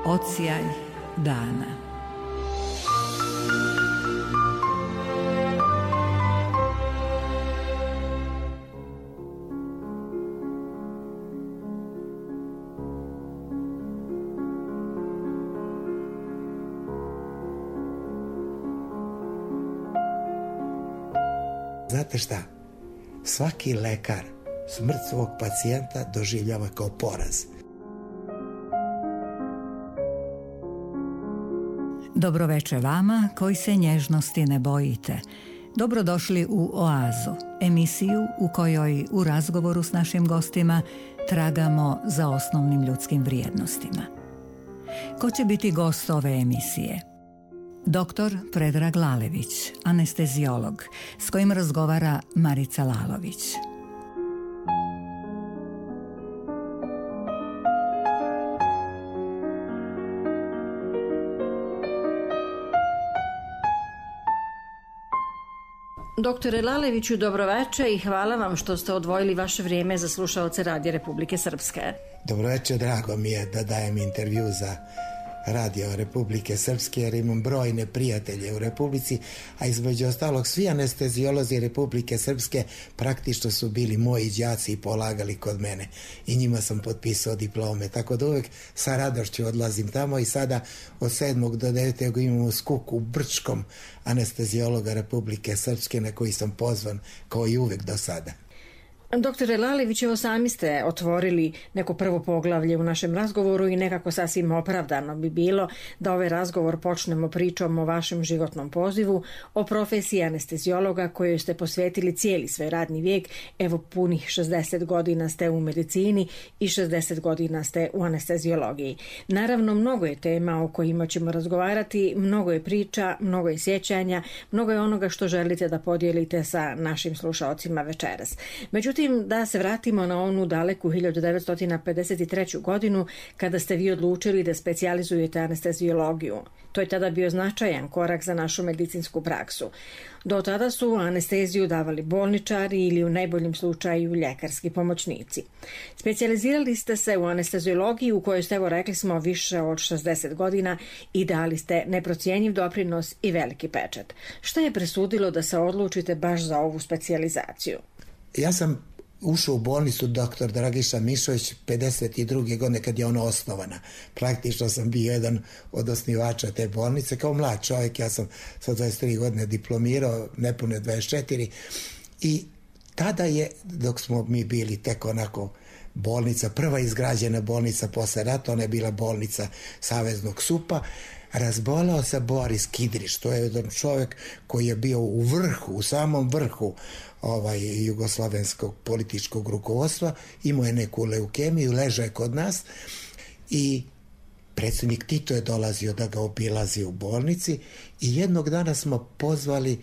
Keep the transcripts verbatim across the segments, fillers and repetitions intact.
Odsjaj dana. Znate šta? Svaki lekar smrt svog pacijenta doživljava kao poraz. Dobroveče vama koji se nježnosti ne bojite. Dobrodošli u Oazu, emisiju u kojoj u razgovoru s našim gostima tragamo za osnovnim ljudskim vrijednostima. Ko će biti gost ove emisije? Doktor Predrag Lalević, anesteziolog, s kojim razgovara Marica Lalović. Doktore Laleviću, dobroveče i hvala vam što ste odvojili vaše vrijeme za slušaoce Radija Republike Srpske. Dobroveče, drago mi je da dajem intervju za Radio Republike Srpske jer imam brojne prijatelje u Republici, a između ostalog svi anesteziolozi Republike Srpske praktično su bili moji đaci i polagali kod mene i njima sam potpisao diplome, tako da uvek sa radošću odlazim tamo i sada od sedmog do devetog imamo skuk u Brčkom anesteziologa Republike Srpske na koji sam pozvan kao i uvek do sada. Doktore Lalević, evo sami ste otvorili neko prvo poglavlje u našem razgovoru i nekako sasvim opravdano bi bilo da ovaj razgovor počnemo pričom o vašem životnom pozivu, o profesiji anesteziologa kojoj ste posvetili cijeli svoj radni vijek. Evo punih šezdeset godina ste u medicini i šezdeset godina ste u anesteziologiji. Naravno, mnogo je tema o kojima ćemo razgovarati, mnogo je priča, mnogo je sjećanja, mnogo je onoga što želite da podijelite sa našim slušaocima večeras. Međutim, da se vratimo na onu daleku hiljadu devetsto pedeset treću. godinu kada ste vi odlučili da specijalizujete anesteziologiju. To je tada bio značajan korak za našu medicinsku praksu. Do tada su anesteziju davali bolničari ili u najboljem slučaju ljekarski pomoćnici. Specijalizirali ste se u anesteziologiji u kojoj ste, evo rekli smo, više od šezdeset godina i dali ste neprocjenjiv doprinos i veliki pečat. Šta je presudilo da se odlučite baš za ovu specijalizaciju? Ja sam ušao u bolnicu doktor Dragiša Mišović pedeset druge godine kad je ona osnovana. Praktično sam bio jedan od osnivača te bolnice. Kao mlad čovjek, ja sam sa dvadeset tri godine diplomirao, nepune dvadeset četiri. I tada je, dok smo mi bili tek onako bolnica, prva izgrađena bolnica posle rata, ona je bila bolnica Saveznog SUP-a, razbolao se Boris Kidrić, to je jedan čovjek koji je bio u vrhu, u samom vrhu ovaj, jugoslavenskog političkog rukovodstva, imao je neku leukemiju, ležao je kod nas i predsjednik Tito je dolazio da ga obilazi u bolnici i jednog dana smo pozvali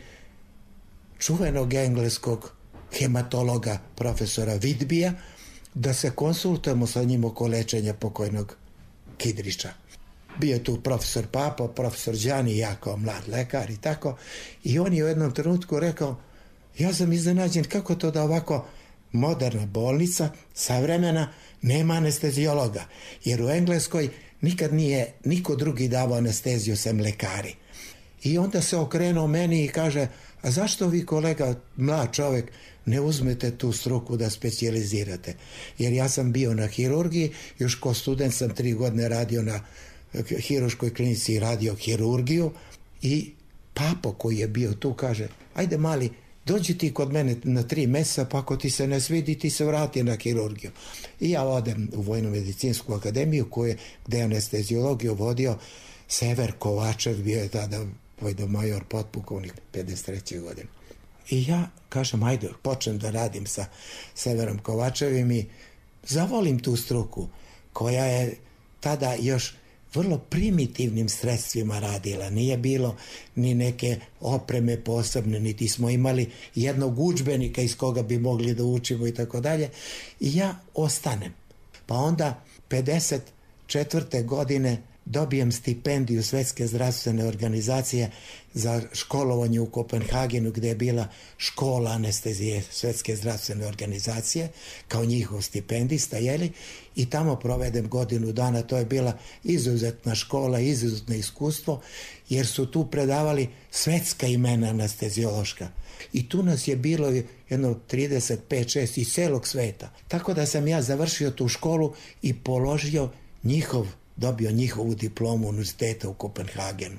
čuvenog engleskog hematologa profesora Vidbija da se konsultujemo sa njim oko lečenja pokojnog Kidrića. Bio je tu profesor Papa, profesor Đani, ja kao mlad lekar i tako. I on je u jednom trenutku rekao, ja sam iznenađen kako to da ovako moderna bolnica, savremena, nema anesteziologa. Jer u Engleskoj nikad nije niko drugi davao anesteziju sem lekari. I onda se okrenuo meni i kaže, a zašto vi, kolega, mlad čovjek, ne uzmete tu struku da specijalizirate? Jer ja sam bio na hirurgiji, još kao student sam tri godine radio na hiruškoj klinici i radio hirurgiju i Papo koji je bio tu kaže, ajde mali, dođi ti kod mene na tri mjeseca, pa ako ti se ne svidi, ti se vrati na hirurgiju. I ja odem u Vojno-medicinsku akademiju koju, gde je anesteziologiju vodio Sever Kovačev, bio je tada vojnomajor potpukovnik pedeset treće. godine. I ja kažem, ajde, počnem da radim sa Severom Kovačevim i zavolim tu struku koja je tada još vrlo primitivnim sredstvima radila. Nije bilo ni neke opreme posebne, niti smo imali jednog udžbenika iz koga bi mogli da učimo i tako dalje. I ja ostanem. Pa onda pedeset četvrte godine dobijem stipendiju Svetske zdravstvene organizacije za školovanje u Kopenhagenu, gde je bila škola anestezije Svetske zdravstvene organizacije kao njihov stipendista, jeli, i tamo provedem godinu dana. To je bila izuzetna škola, izuzetno iskustvo, jer su tu predavali svetska imena anesteziološka. I tu nas je bilo jedno trideset pet šest iz celog sveta. Tako da sam ja završio tu školu i položio njihov, dobio njihovu diplomu univerziteta u Kopenhagenu.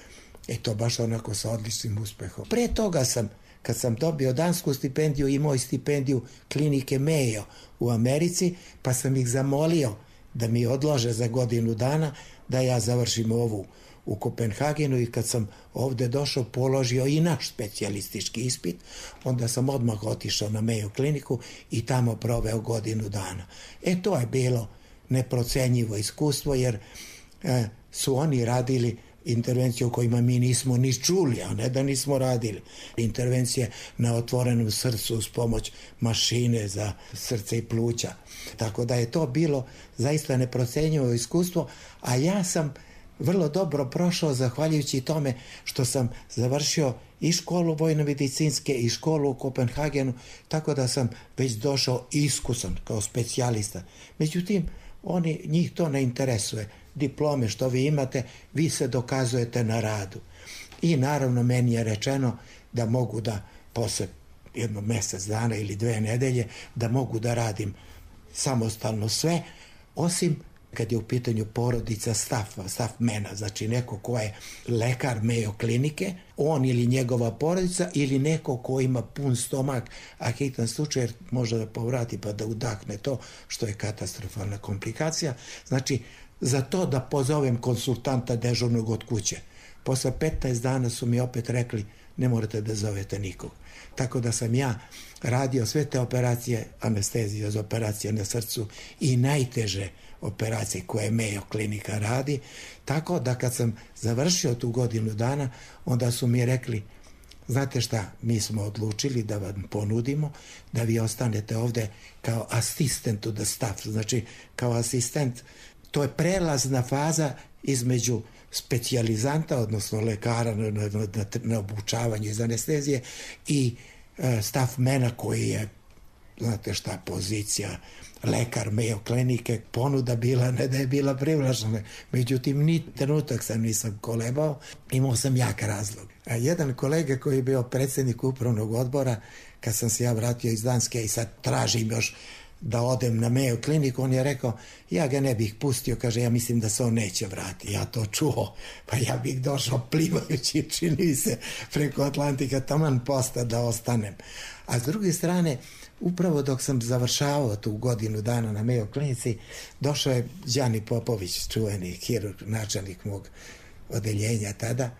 E to baš onako sa odličnim uspehom. Pre toga sam, kad sam dobio dansku stipendiju, imao i stipendiju klinike Mayo u Americi, pa sam ih zamolio da mi odlože za godinu dana da ja završim ovu u Kopenhagenu, i kad sam ovde došao položio i naš specijalistički ispit, onda sam odmah otišao na Mayo kliniku i tamo proveo godinu dana. E to je bilo neprocenjivo iskustvo, jer e, su oni radili intervencije o kojima mi nismo ni čuli, a ne da nismo radili. Intervencije na otvorenom srcu uz pomoć mašine za srce i pluća. Tako da je to bilo zaista neprocenjivo iskustvo, a ja sam vrlo dobro prošao zahvaljujući tome što sam završio i školu vojno-medicinske i školu u Kopenhagenu, tako da sam već došao iskusan kao specijalista. Međutim, oni, njih to ne interesuje. Diplome što vi imate, vi se dokazujete na radu. I naravno meni je rečeno da mogu da posle jedno mesec dana ili dve nedelje da mogu da radim samostalno sve, osim kad je u pitanju porodica stafa, staff mena, znači neko ko je lekar Mayo klinike, on ili njegova porodica ili neko ko ima pun stomak, a hitan slučaj jer može da povrati pa da udahne to, što je katastrofalna komplikacija. Znači, za to da pozovem konsultanta dežurnog od kuće. Posle petnaest dana su mi opet rekli, ne morate da zovete nikog. Tako da sam ja radio sve te operacije, anestezije za operacije na srcu i najteže operacije koje Mayo klinika radi, tako da kad sam završio tu godinu dana, onda su mi rekli, znate šta, mi smo odlučili da vam ponudimo da vi ostanete ovde kao assistant to the staff, znači kao asistent. To je prelazna faza između specijalizanta, odnosno lekara na, na, na, na obučavanju iz anestezije i e, staff mena koji je, znate šta, pozicija lekar Mayo klinike, ponuda bila, ne da je bila privlačna, međutim ni trenutak sam nisam kolebao, imao sam jak razlog. A jedan kolega koji je bio predsjednik upravnog odbora, kad sam se ja vratio iz Danske i sad tražim još da odem na Mayo kliniku, on je rekao, ja ga ne bih pustio, kaže, ja mislim da se on neće vratiti. Ja to čuo, pa ja bih došao plivajući, čini se, preko Atlantika, taman posta da ostanem. A s druge strane, upravo dok sam završavao tu godinu dana na Mayo klinici, došao je Đani Popović, čuveni hirurg, načelnik mog odeljenja tada,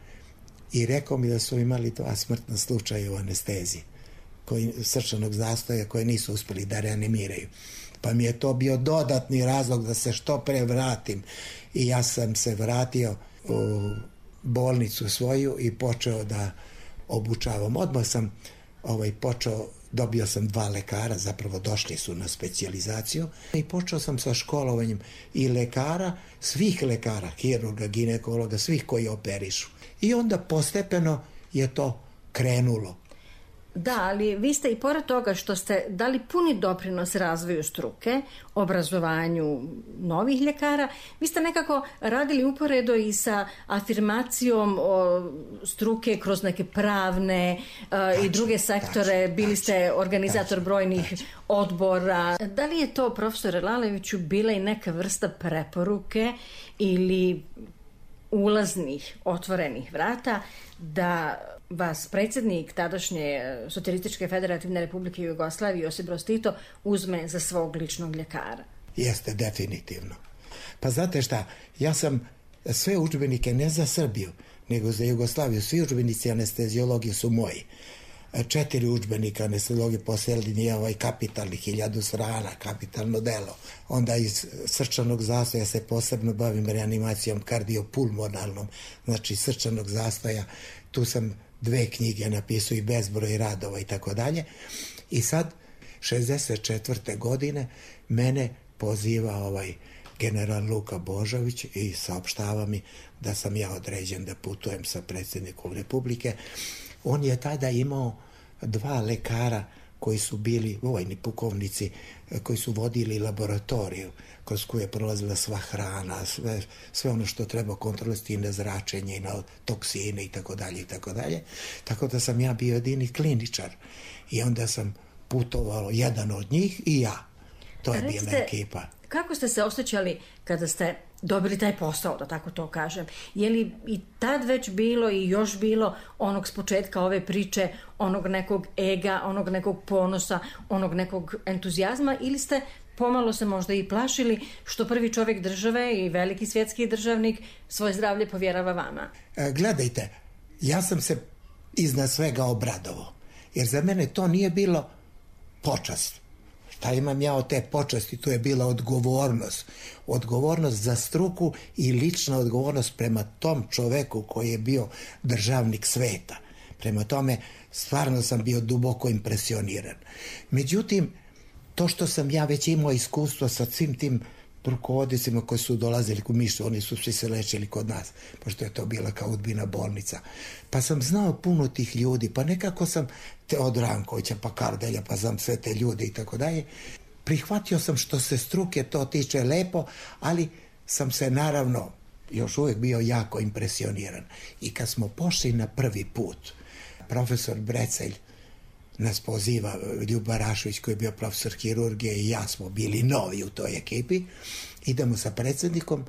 i rekao mi da su imali dva smrtna slučaja u anesteziji, koji, srčanog zastoja koje nisu uspeli da reanimiraju. Pa mi je to bio dodatni razlog da se što pre vratim. I ja sam se vratio u bolnicu svoju i počeo da obučavam. Odmah sam ovaj, počeo, dobio sam dva lekara, zapravo došli su na specijalizaciju i počeo sam sa školovanjem i lekara, svih lekara, hirurga, ginekologa, svih koji operišu. I onda postepeno je to krenulo. Da, ali vi ste i pored toga što ste dali puni doprinos razvoju struke, obrazovanju novih ljekara, vi ste nekako radili uporedo i sa afirmacijom o struke kroz neke pravne uh, i druge sektore, bili ste organizator brojnih odbora. Da li je to, profesore Laleviću, bila i neka vrsta preporuke ili ulaznih, otvorenih vrata da vas predsjednik tadašnje Socijalističke federativne republike Jugoslavije Josip Broz Tito uzme za svog ličnog ljekara? Jeste, definitivno. Pa znate šta, ja sam sve udžbenike, ne za Srbiju, nego za Jugoslaviju, svi udžbenici anesteziologije su moji. Četiri udžbenika anesteziologije po Seldini je ovaj kapitalni, hiljadu strana, kapitalno delo. Onda iz srčanog zastoja se posebno bavim reanimacijom kardiopulmonalnom, znači srčanog zastoja. Tu sam dve knjige napisao i bezbroj radova i tako dalje. I sad, šezdeset četvrte godine, mene poziva ovaj general Luka Božović i saopštava mi da sam ja određen da putujem sa predsjednikom Republike. On je tada imao dva lekara koji su bili vojni pukovnici, koji su vodili laboratoriju kroz koju je prolazila sva hrana, sve, sve ono što treba kontrolisati i na zračenje i na toksine i tako dalje i tako dalje. Tako da sam ja bio jedini kliničar i onda sam putovao jedan od njih i ja. To je bila ekipa. Kako ste se osjećali kada ste dobili taj posao, da tako to kažem? Je li i tad već bilo i još bilo onog s početka ove priče, onog nekog ega, onog nekog ponosa, onog nekog entuzijazma, ili ste pomalo se možda i plašili što prvi čovjek države i veliki svjetski državnik svoje zdravlje povjerava vama? E, gledajte, ja sam se iznad svega obradovao, jer za mene to nije bilo počast. Šta imam ja od te počasti? To je bila odgovornost. Odgovornost za struku i lična odgovornost prema tom čoveku koji je bio državnik sveta. Prema tome, stvarno sam bio duboko impresioniran. Međutim, to što sam ja već imao iskustvo sa svim tim rukovodicima koji su dolazili u Niš, oni su svi se lečili kod nas, pošto je to bila kao Udbina bolnica. Pa sam znao puno tih ljudi, pa nekako sam te od Rankovića, pa Kardelja, pa znam sve te ljude i tako dalje. Prihvatio sam što se struke to tiče lepo, ali sam se naravno još uvijek bio jako impresioniran. I kad smo pošli na prvi put, profesor Brecelj nas poziva, Ljuba Rašović koji je bio profesor hirurgije i ja smo bili novi u toj ekipi, idemo sa predsjednikom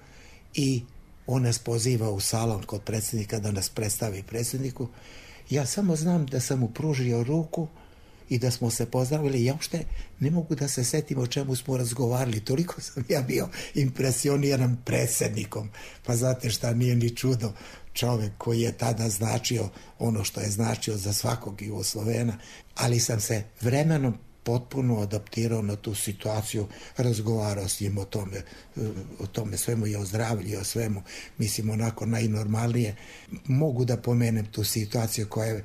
i on nas poziva u salon kod predsjednika da nas predstavi predsjedniku. Ja samo znam da sam mu pružio ruku i da smo se pozdravili. Ja uopšte ne mogu da se setim o čemu smo razgovarali. Toliko sam ja bio impresioniran predsjednikom. Pa znate šta, nije ni čudo, čovjek koji je tada značio ono što je značio za svakog Jugoslovena, ali sam se vremenom potpuno adaptirao na tu situaciju, razgovarao s njim o tome, o tome svemu i o zdravlju i o svemu, mislim onako najnormalnije. Mogu da pomenem tu situaciju koja je,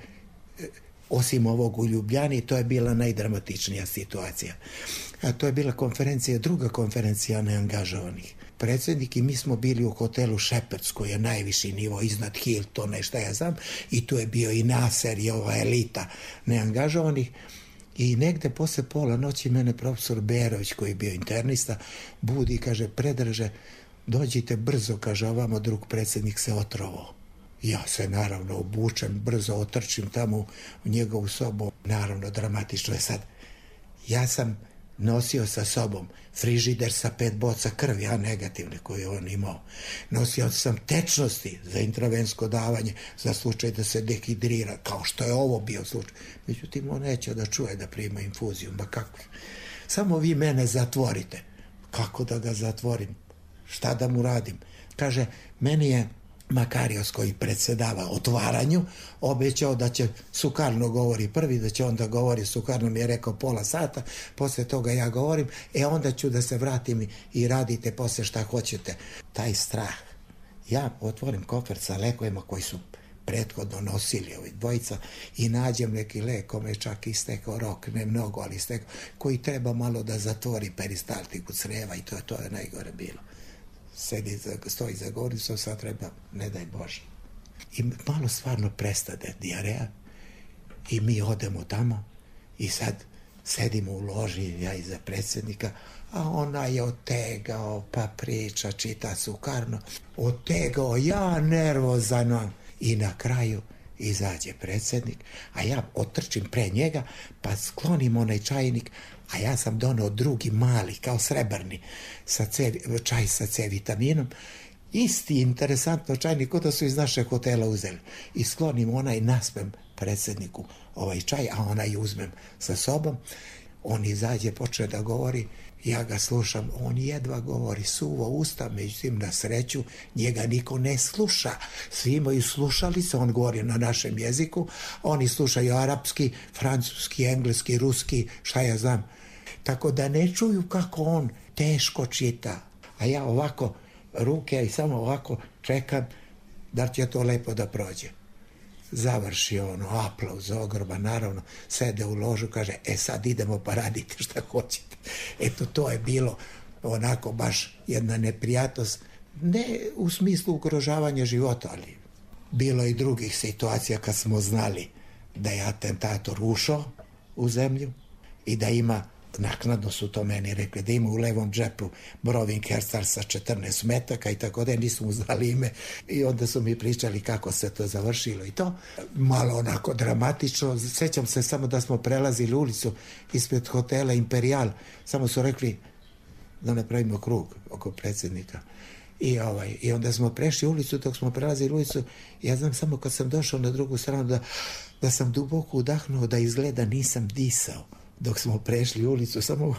osim ovog u Ljubljani, to je bila najdramatičnija situacija. A to je bila konferencija, druga konferencija neangažovanih. Predsjednik i mi smo bili u hotelu Šeperc, koji je najviši nivo iznad Hiltona i šta ja znam, i tu je bio i Naser i ova elita neangažovanih. I negde posle pola noći mene profesor Berović, koji je bio internista, budi i kaže: Predraže, dođite brzo, kaže, ovamo drug predsjednik se otrovao. Ja se naravno obučem, brzo otrčim tamo u njegovu sobu. Naravno, dramatično je sad. Ja sam nosio sa sobom frižider sa pet boca krvi, a negativne koje je on imao. Nosio sam tečnosti za intravensko davanje, za slučaj da se dehidrira, kao što je ovo bio slučaj. Međutim, on neće da čuje da prima infuziju. Ma kako? Samo vi mene zatvorite. Kako da ga zatvorim? Šta da mu radim? Kaže, meni je Makarios, koji predsedava otvaranju, obećao da će Sukarno govori prvi, da će onda govori. Sukarno mi je rekao pola sata, posle toga ja govorim, e onda ću da se vratim i radite posle šta hoćete. Taj strah. Ja otvorim kofer sa lekovima koji su prethodno nosili ovi dvojica i nađem neki lek, kome je čak istekao rok, ne mnogo, ali istekao, koji treba malo da zatvori peristaltiku creva i to, to je najgore bilo. Sedi, stoji za govornicom, sad treba, ne daj Bože. I malo stvarno prestade dijareja i mi odemo tamo i sad sedimo u loži, ja iza predsjednika, a ona je otegao, pa priča, čita Sukarno, otegao, ja nervozano. I na kraju izađe predsjednik, a ja otrčim pre njega, pa sklonim onaj čajnik, a ja sam donao drugi mali, kao srebrni, sa C, čaj sa C vitaminom, isti interesantno čajnik, kod da su iz našeg hotela uzeli. I sklonim onaj, naspem predsjedniku ovaj čaj, a onaj uzmem sa sobom. On izađe, počne da govori, ja ga slušam, on jedva govori, suvo usta, međutim na sreću njega niko ne sluša. Svi imaju slušalice, on govori na našem jeziku, oni slušaju arapski, francuski, engleski, ruski, šta ja znam. Tako da ne čuju kako on teško čita. A ja ovako ruke i samo ovako čekam da će to lepo da prođe. Završi ono, aplauz, ogroman, naravno, sede u ložu, kaže, e sad idemo pa radite šta hoćete. Eto, to je bilo onako baš jedna neprijatnost, ne u smislu ugrožavanja života, ali bilo je i drugih situacija kad smo znali da je atentator ušao u zemlju i da ima, naknadno su to meni rekli, da ima u levom džepu Broving Herstal sa četrnaest metaka i tako da, nisu mu znali ime i onda su mi pričali kako se to završilo i to. Malo onako dramatično, sećam se samo da smo prelazili ulicu ispred hotela Imperial, samo su rekli da ne pravimo krug oko predsjednika. I, ovaj, I onda smo prešli ulicu, dok smo prelazili ulicu, ja znam samo kad sam došao na drugu stranu da, da sam duboko udahnuo, da izgleda nisam disao dok smo prešli ulicu, samo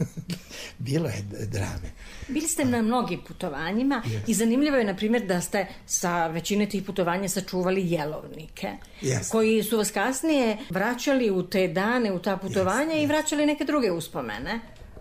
bilo je drame. Bili ste na mnogim putovanjima yes. i zanimljivo je, na primjer, da ste sa većine tih putovanja sačuvali jelovnike, yes. koji su vas kasnije vraćali u te dane, u ta putovanja yes. i vraćali neke druge uspomene.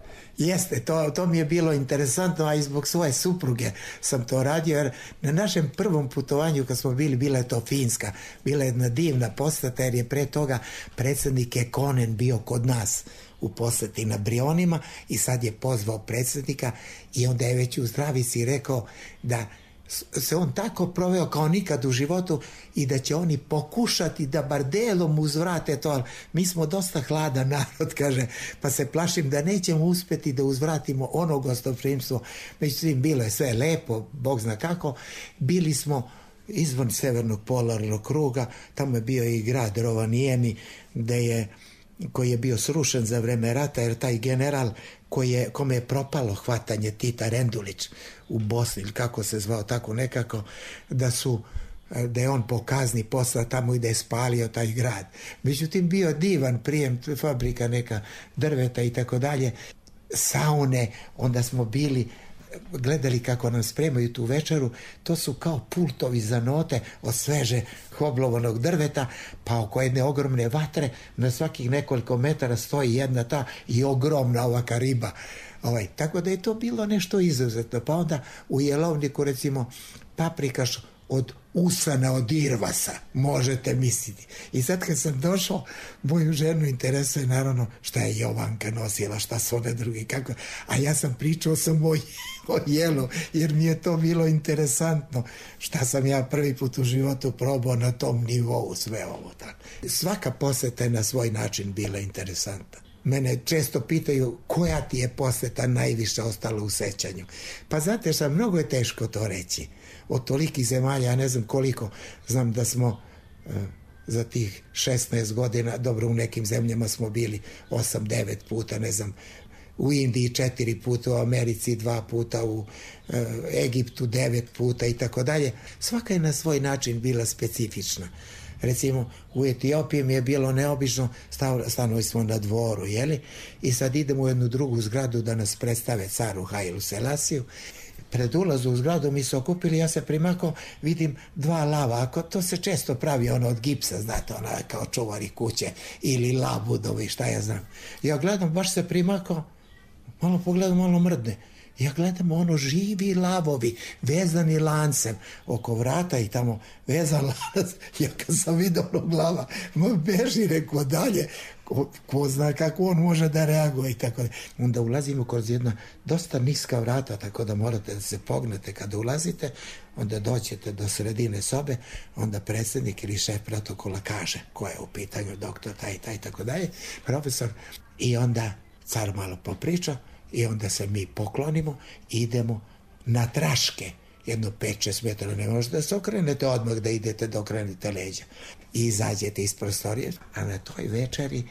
Jeste, to, to mi je bilo interesantno, a i zbog svoje supruge sam to radio, jer na našem prvom putovanju kad smo bili, bila je to Finska, bila je jedna divna posjeta, jer je pre toga predsjednik Ekonen bio kod nas u posjeti na Brionima i sad je pozvao predsjednika i onda je već u zdravici rekao da se on tako proveo kao nikad u životu i da će oni pokušati da bar delom uzvrate to, ali mi smo dosta hladan narod, kaže, pa se plašim da nećemo uspjeti da uzvratimo ono gostoprimstvo. Međutim, bilo je sve lepo, Bog zna kako. Bili smo izvan severnog polarnog kruga, tamo je bio i grad Rovaniemi, gde je, koji je bio srušen za vreme rata, jer taj general koji je, kome je propalo hvatanje Tita, Rendulić u Bosni, ili kako se zvao, tako nekako, da su da je on po kazni poslao tamo i da je spalio taj grad. Međutim, bio divan prijem, fabrika neka drveta i tako dalje, saune, onda smo bili, gledali kako nam spremaju tu večeru, to su kao pultovi za note od sveže hoblovanog drveta, pa oko jedne ogromne vatre na svakih nekoliko metara stoji jedna ta i ogromna ovaka riba. Ovaj, tako da je to bilo nešto izuzetno. Pa onda u jelovniku recimo paprikaš od usana od irvasa, možete misliti. I sad kad sam došao, moju ženu interesuje naravno šta je Jovanka nosila, šta su one drugi, kako, a ja sam pričao sam o, o jelu, jer mi je to bilo interesantno, šta sam ja prvi put u životu probao na tom nivou, sve ovo tako. Svaka posjeta je na svoj način bila interesantna. Mene često pitaju koja ti je posjeta najviše ostala u sećanju. Pa znate šta, mnogo je teško to reći. Od tolikih zemalja, ja ne znam koliko, znam da smo e, za tih šesnaest godina, dobro u nekim zemljama smo bili osam devet puta, ne znam, u Indiji četiri puta, u Americi dva puta, u e, Egiptu devet puta i tako dalje. Svaka je na svoj način bila specifična. Recimo, u Etiopiji mi je bilo neobično, stanovali smo na dvoru, jeli? I sad idemo u jednu drugu zgradu da nas predstave caru Hailu Selasiju. Pred ulazu u zgradu mi se okupili, ja se primakao, vidim dva lava, ako to se često pravi ono od gipsa, znate, ona kao čuvari kuće, ili labudovi, šta ja znam. Ja gledam, baš se primakao, malo pogledam, malo mrdne. Ja gledam, ono, živi lavovi, vezani lancem oko vrata i tamo vezan lanac. Ja kad sam vidio ono glava, beži, rekao dalje, ko, ko zna kako on može da reaguje i tako da. Onda ulazimo kroz jedna dosta niska vrata, tako da morate da se pognete kada ulazite, onda doćete do sredine sobe, onda predsjednik ili šef protokola kaže ko je u pitanju, doktor, taj, taj, tako dalje, profesor, i onda car malo popriča, i onda se mi poklonimo i idemo na traške, jedno pet šest metara, ne možete da se okrenete odmah da idete da okrenete leđa i izađete iz prostorije. A na toj večeri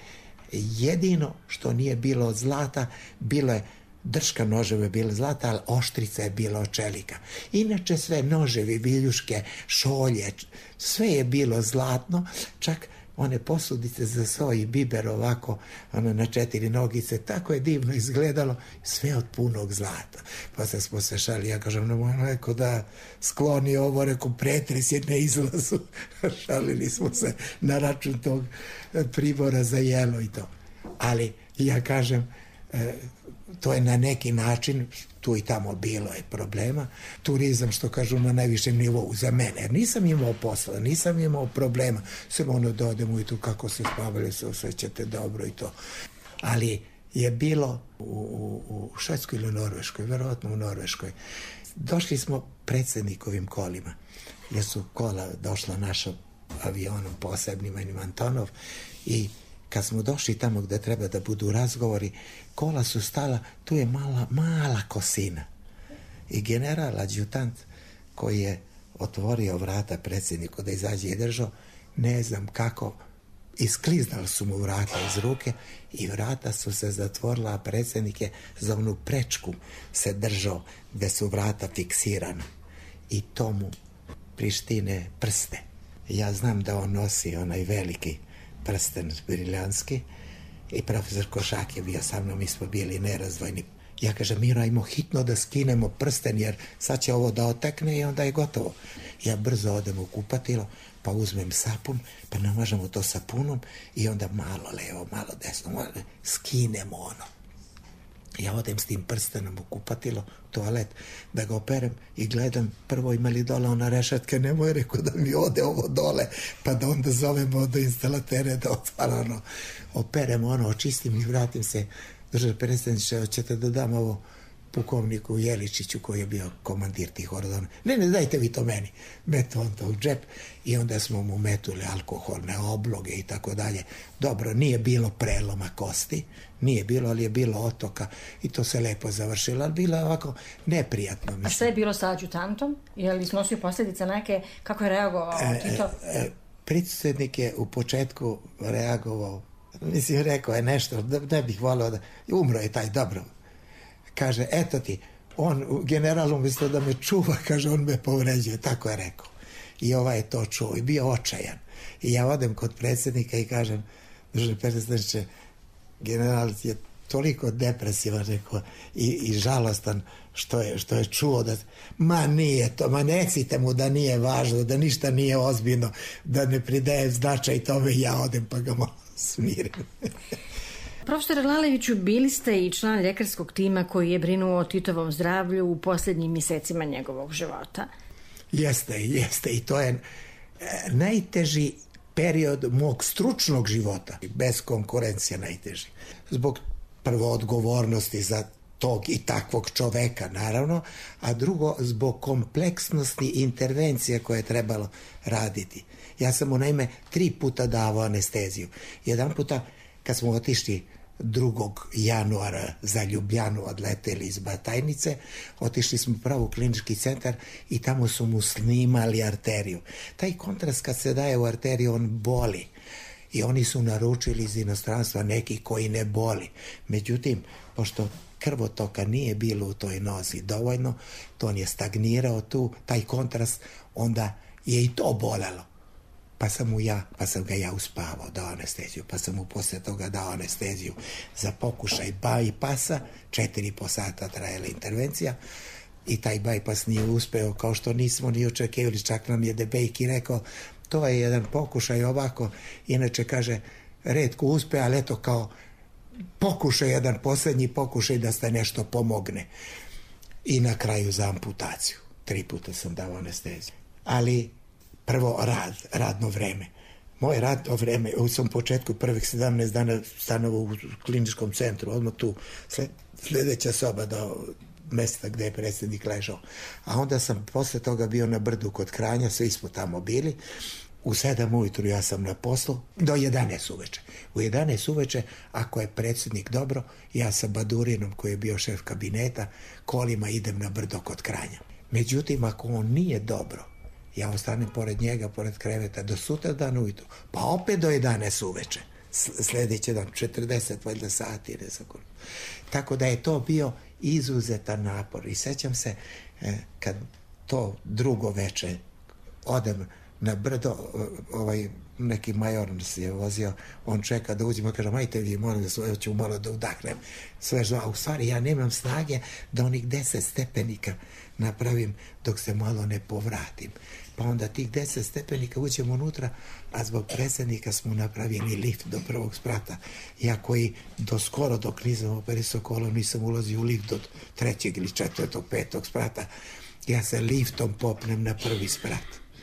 jedino što nije bilo od zlata, bilo je drška noževa je bila zlata, ali oštrica je bila od čelika. Inače sve noževi, viljuške, šolje, sve je bilo zlatno, čak one posudice za soj i biber ovako, ono na četiri nogice, tako je divno izgledalo, sve od punog zlata. Pa se smo se šali, ja kažem, no moj neko da skloni ovo, reku, pretres je na izlazu. Šalili smo se na račun tog pribora za jelo i to. Ali ja kažem, e, to je na neki način, tu i tamo bilo je problema, turizam, što kažu, na najvišem nivou za mene, jer nisam imao posla, nisam imao problema, samo ono da odemo i tu kako se spavali, se osjećate dobro i to. Ali je bilo u, u Švedskoj ili u Norveškoj, verovatno u Norveškoj. Došli smo predsjednikovim kolima, jer su kola došla našom avionom posebnim, Antonov, i kad smo došli tamo gde treba da budu razgovori, kola su stala, tu je mala, mala kosina. I general, adjutant, koji je otvorio vrata predsjedniku da izađe i držao, ne znam kako, iskliznali su mu vrata iz ruke i vrata su se zatvorila, a predsjednik je za onu prečku se držao gde su vrata fiksirana. I to mu prištine prste. Ja znam da on nosi onaj veliki prsten briljanski i profesor Košak je bio sa mnom, mi smo bili nerazdvojni. Ja kažem, Miro, ajmo hitno da skinemo prsten, jer sad će ovo da otekne i onda je gotovo. Ja brzo odem u kupatilo, pa uzmem sapun, pa namažemo to sapunom i onda malo levo, malo desno, malo, skinemo ono. Ja odem s tim prstenom u kupatilo, toalet, da ga operem i gledam, prvo imali dole ona rešetke, nemoj rekao da mi ode ovo dole, pa da onda zovemo do instalatere da otvara ono. Operem ono, očistim i vratim se. Držav predsjedniče, hoćete da dam ovo pukovniku Jeličiću koji je bio komandir tih ordona. Ne, ne, dajte vi to meni. Metu on to u džep i onda smo mu metuli alkoholne obloge i tako dalje. Dobro, nije bilo preloma kosti, nije bilo, ali je bilo otoka i to se lepo završilo, ali bilo je ovako neprijatno. Mislim. A šta je bilo sa adjutantom? Je li iznosio posljedice neke? Kako je reagovao Tito? E, e, predsjednik je u početku reagovao, mislim, rekao je nešto, ne bih volio da... Umro je taj, dobro. Kaže, eto ti, on, general, umjesto da me čuva, kaže, on me povređuje, tako je rekao. I ovaj je to čuo i bio očajan. I ja odem kod predsjednika i kažem, državni predsjedniče, general je toliko depresivan, rekao, i, i žalostan što je, što je čuo da... Ma nije to, ma necite mu da nije važno, da ništa nije ozbiljno, da ne pridaje značaj tome, ja odem pa ga malo smirim. Profesore Laleviću, bili ste i član ljekarskog tima koji je brinuo o Titovom zdravlju u posljednjim mjesecima njegovog života. Jeste, jeste, i to je najteži period mog stručnog života, bez konkurencije najteži. Zbog prvo odgovornosti za tog i takvog čoveka, naravno, a drugo zbog kompleksnosti intervencije koje je trebalo raditi. Ja sam mu naime tri puta davao anesteziju. Jedan puta kad smo otišli drugog januara za Ljubljanu, odleteli iz Batajnice, otišli smo pravo u klinički centar i tamo su mu snimali arteriju. Taj kontrast kad se daje u arteriju, on boli. I oni su naručili iz inostranstva neki koji ne boli. Međutim, pošto krvotoka nije bilo u toj nozi dovoljno, to on je stagnirao tu, taj kontrast, onda je i to bolelo. Pa sam, mu ja, pa sam ga ja uspavao, dao anesteziju, pa sam mu poslije toga dao anesteziju za pokušaj bypassa, četiri i po sata trajala intervencija i taj bypass nije uspeo, kao što nismo ni očekivali, čak nam je Debejki rekao, to je jedan pokušaj ovako, inače kaže, retko uspe, ali eto kao pokušaj, jedan posljednji pokušaj da ste nešto pomogne. I na kraju za amputaciju. Tri puta sam dao anesteziju. Ali prvo rad, radno vreme. Moje radno vreme, u sam početku prvih sedamnaest dana stanovo u kliničkom centru, odmah tu, sljedeća soba do mjesta gdje je predsjednik ležao. A onda sam posle toga bio na Brdu kod Kranja, svi smo tamo bili. U sedam ujutru ja sam na poslu, do jedanaest uveče. U jedanaest uveče, ako je predsjednik dobro, ja sa Badurinom, koji je bio šef kabineta, kolima idem na Brdo kod Kranja. Međutim, ako on nije dobro, ja ostanem pored njega, pored kreveta, do sutra dan ujutru, pa opet do jedanaest uveče. Sljedeći dan, četrdeset valjda sati, ne znam koliko. Tako da je to bio izuzetan napor. I sećam se, eh, kad to drugo veče odem na Brdo, ovaj neki major nas je vozio, on čeka da uđemo, kaže, majte vi, molim da sve, ću malo da udahnem svežno, a u stvari ja nemam snage da onih deset stepenika napravim dok se malo ne povratim. Pa onda tih deset stepenika uđemo unutra, a zbog predsjednika smo napravili lift do prvog sprata. Ja koji do skoro dok nisam operisao kolom, nisam ulazio u lift do trećeg ili četvrtog, petog sprata, ja se liftom popnem na prvi sprat.